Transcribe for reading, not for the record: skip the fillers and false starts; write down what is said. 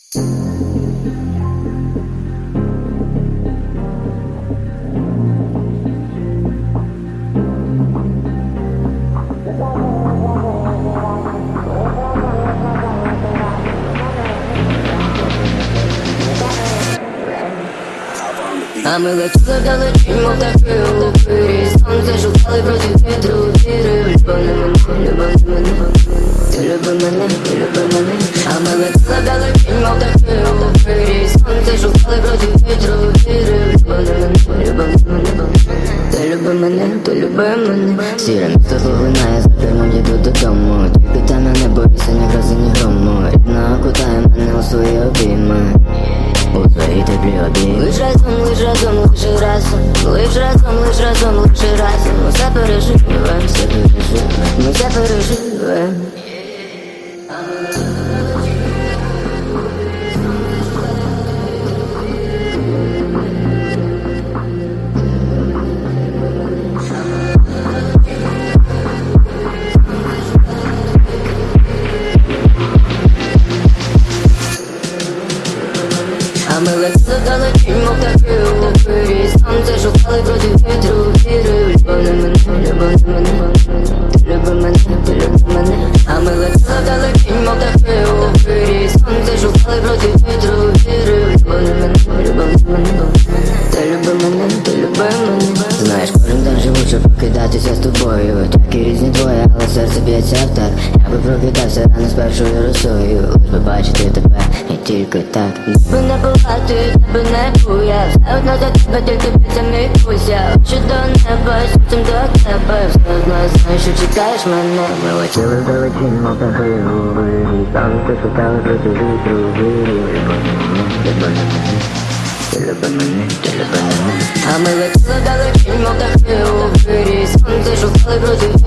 А ми летіли далечінь, мов птахи у упирі. Сонце шукали проти вітру, віри. Любов не мене, любов не мене. Ти люби мене, ти люби мене. А ми летіли далечінь, мов птахи у упирі. Сонце шукали проти вітру, віри. Любов не мене, любов не мене. Ти люби мене, ти люби мене. Сіре місто поглинає, за кермом їду додому. Тільки там я не боюся ні грози, ні грому. Рідна окутає мене у свої обійми. У твоїй теплі обійми. Лиш разом, лиш разом, лиш разом. Лиш разом, лиш разом, лиш разом. Ми все переживем, все переживем. Ми все переживем. А ми летіли далечінь, мов птахи у упирі. Сонце шукали проти вітру, віри. Любов не мене, любов не мене. Ти люби мене, ти люби мене. А ми летіли далечінь, мов птахи у упирі. Сонце шукали проти вітру, віри. Любов не мене, любов не мене. Ти люби мене, ти люби мене. Знаєш, кожен день живу, щоб прокидатися з тобою. Такі різні двоє, але серце б'ється в так. Я би прокидався рано з першою росою. Лиш би бачити тебе, і тільки так. Тебе не булати, тебе не буя. Все одно за тебе, тільки б'ється мій пуся. Очі до неба, серцем до тебе. Все одно знаю, що чекаєш мене. Ми летіли далечінь, мов птахи у вирі. Сонце шукали проти вітру, вірі. Любов не мене, ти люби мене, ти люби мене. А ми летіли далечінь, мов птахи у вирі. Сонце шукали проти